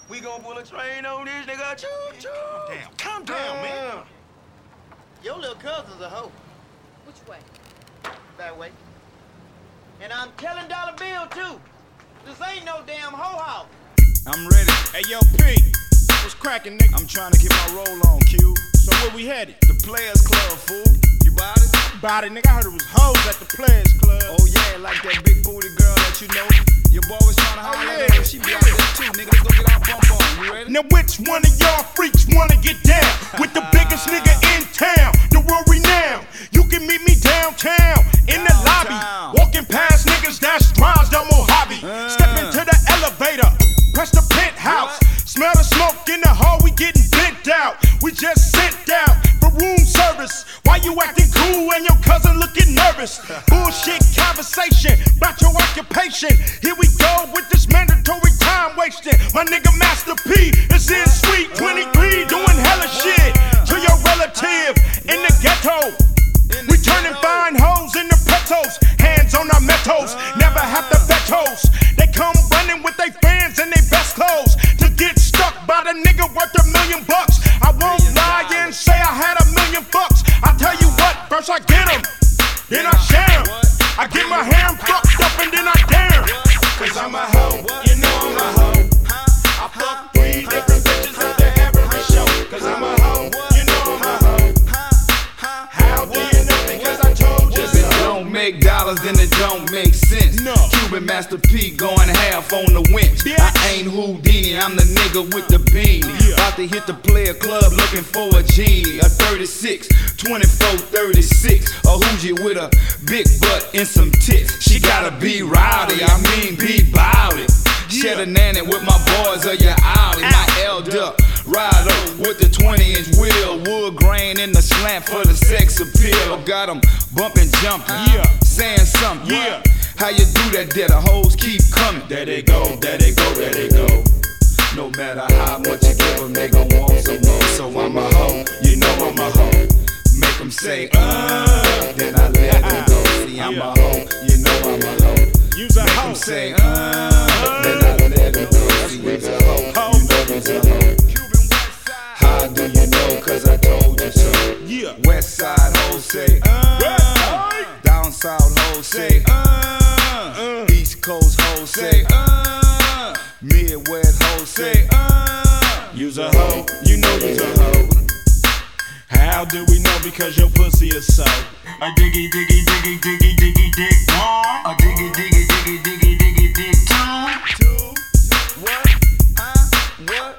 We gon' pull a train on this nigga. Choo choo. Calm down, man. Your little cousin's a hoe. Which way? That way. And I'm telling Dollar Bill too. This ain't no damn hoe house. I'm ready. Hey, yo, P. What's cracking, nigga? I'm trying to get my roll on, Q. So where we headed? The Players Club, fool. You bout it? About it, nigga. I heard it was hoes at the Players Club. Oh, yeah, like that big booty girl that you know. Your boy was trying to holler at her. She be out there, too, nigga. Let's go get our bump on. You ready? Now which one of y'all freaks wanna get down with the biggest nigga in town, the world renowned? You can meet me downtown in the lobby, walking past niggas that's drives the Mojave. Step into the elevator, press the penthouse, smell the smoke in the hall. We getting bent out. We just sent out for room service. Why you acting cool and your cousin looking nervous? Bullshit conversation about your occupation. Here we go with this mandatory time wasting. My nigga Master P is in Suite 23 doing hella shit to your relative in the ghetto. We turning fine hoes into petos, hands on our metos, never have to vetos. They come running with their fans and their best clothes to get stuck by the nigga worth $1 million. I won't lie and say I had $1 million. I tell you what, first I get 'em, then I share 'em. I get my ham fucked up and then I dare 'em. Cause I'm a hoe, you know I'm a hoe. I fuck 3 different bitches after every show. Cause I'm a hoe, you know I'm a hoe. How do you know? Because I told you so. If it don't make dollars, then it don't make sense. No. Cuban Master P going half on the winch. Yeah. I ain't Houdini, I'm the nigga with the beanie. Yeah. About to hit the Player Club looking for a genie. A 36, 24, 36. A Hoogie with a big butt and some tits. She gotta be rowdy, I mean be bout it. Shed a nanny with my boys or your Audi. My elder ride up with the 20-inch wheel. Wood grain in the slant for the sex appeal. Got 'em bumping, jumping, saying something. Yeah. How you do that there? The hoes keep coming. There they go, there they go, there they go. No matter how much you give 'em, they gon' want some more. So I'm a hoe, you know I'm a hoe. Make 'em say, then I let 'em go. See, I'm a hoe, you know I'm a hoe. Use a Make 'em hoe. say, then I let 'em go. See, you's a hoe, you know you's a hoe. How do you know? Cause I told you so. Yeah. West side hoes say, down south hoes say, East Coast hoes say, Midwest hoes say, You's a hoe, you know you's a hoe. How do we know? Because your pussy is so. A diggy, diggy, diggy, diggy, diggy, dig one. A diggy, diggy, diggy, diggy, diggy, dig two. What? What?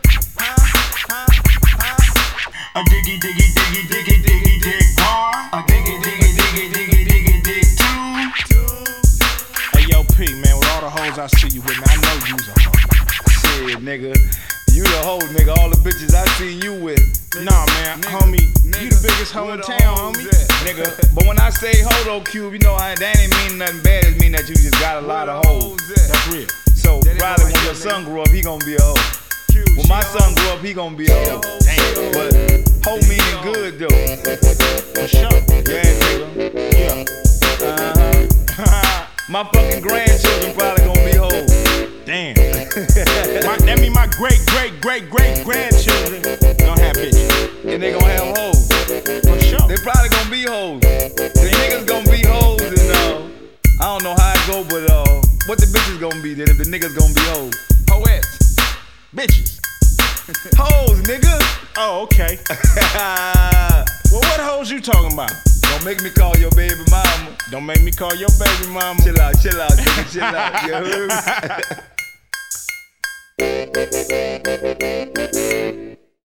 A diggy, diggy, diggy, diggy, diggy, dig one. A diggy, diggy, diggy, diggy, diggy, dig two. Hey, yo, P, man, with all the hoes I see you with, man, I know you's a hoe. Shit, nigga. You the hoe, nigga. All the bitches I seen you with. Nah, man, homie, you the biggest hoe in town, homie. Nigga. But when I say hoe though, Cube, you know that ain't mean nothing bad. It mean that you just got a lot of hoes. That's real. So probably when your son grow up, he gonna be a hoe. When my son grow up, he gonna be a hoe. But hoe meaning good though. For sure. Yeah, nigga. Yeah. My fucking grandchildren probably gonna be hoes. Damn. That mean my great-great-great-great-grandchildren gonna have bitches. And they gonna have hoes. For sure. They probably gonna be hoes. The niggas gonna be hoes and I don't know how it go, but what the bitches gonna be then if the niggas gonna be hoes? Hoettes. Bitches. Hoes, nigga. Oh, okay. Well, what hoes you talking about? Don't make me call your baby mama. Don't make me call your baby mama. Chill out, nigga, chill out. You heard me?